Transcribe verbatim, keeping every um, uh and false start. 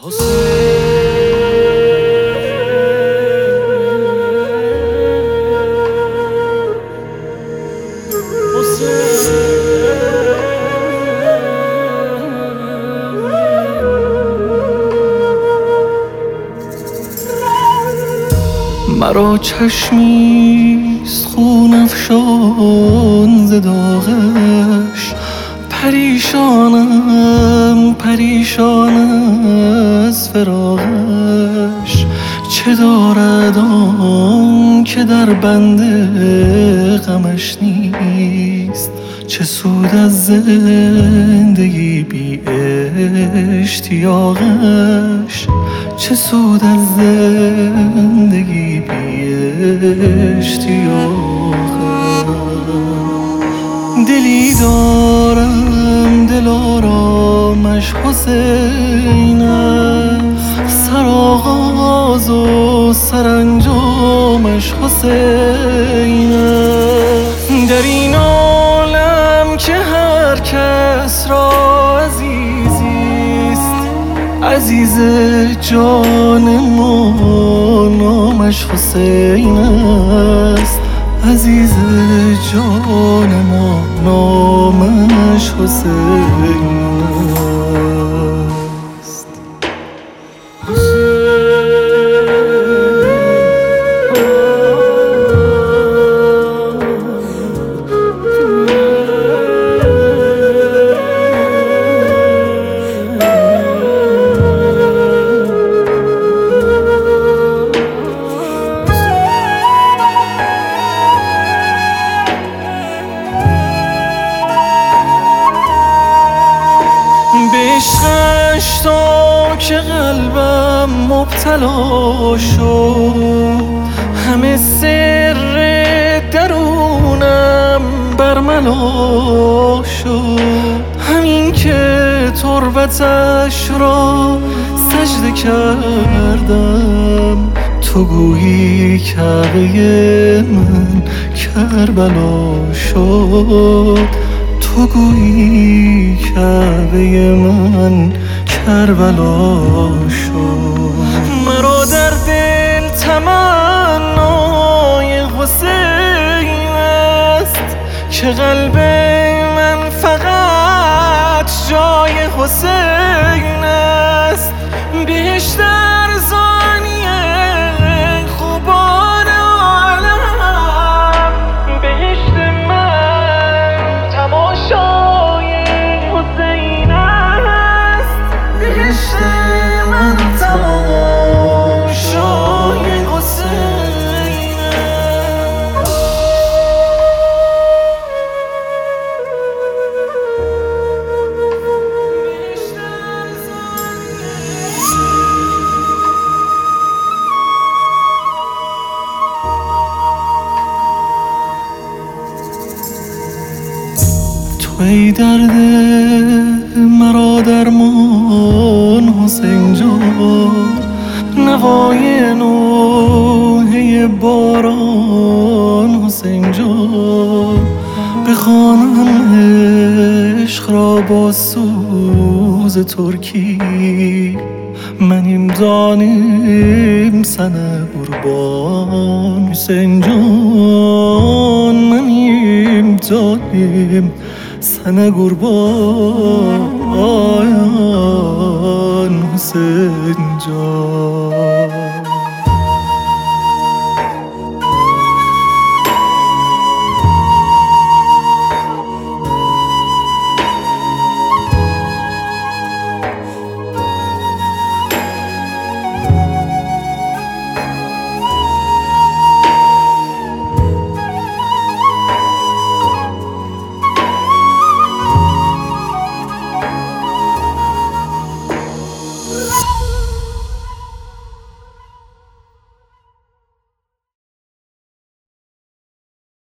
مرا چشمیست خون افشان ز داغش، پریشانم پریشان از فراقش. چه دارد آن که در بند غمش نیست؟ چه سود از زندگی بی اشتیاقش؟ چه سود از زندگی بی اشتیاقش؟ دلی دارم دلارامش حسین است، سرآغاز و سرانجامش حسین است. در این عالم که هر کس را عزیزیست، عزیز جان ما نامش حسین است. عزیز جان ما نامش حسین است. عشقش تا که قلبم مبتلا شد، همه سر درونم برملا شد. همین که تربتش را سجده کردم، تو گویی کعبه من کربلا شد. تو گویی کعبه من کربلا شد. مرا در دل تمنای حسین است، که قلب من فقط جای حسین است. بهشت ارزانی خوبان عالم، بهشت من تماشای حسین است. بهشت من تماشای حسین است. تو ای درد مرا درمان حسین جان، نوای نوحه باران حسین جان. بخوانم عشق را با سوز ترکی، منیم دانیم سنه قربان حسین جان. منیم دانیم سنه قربان حسین جان.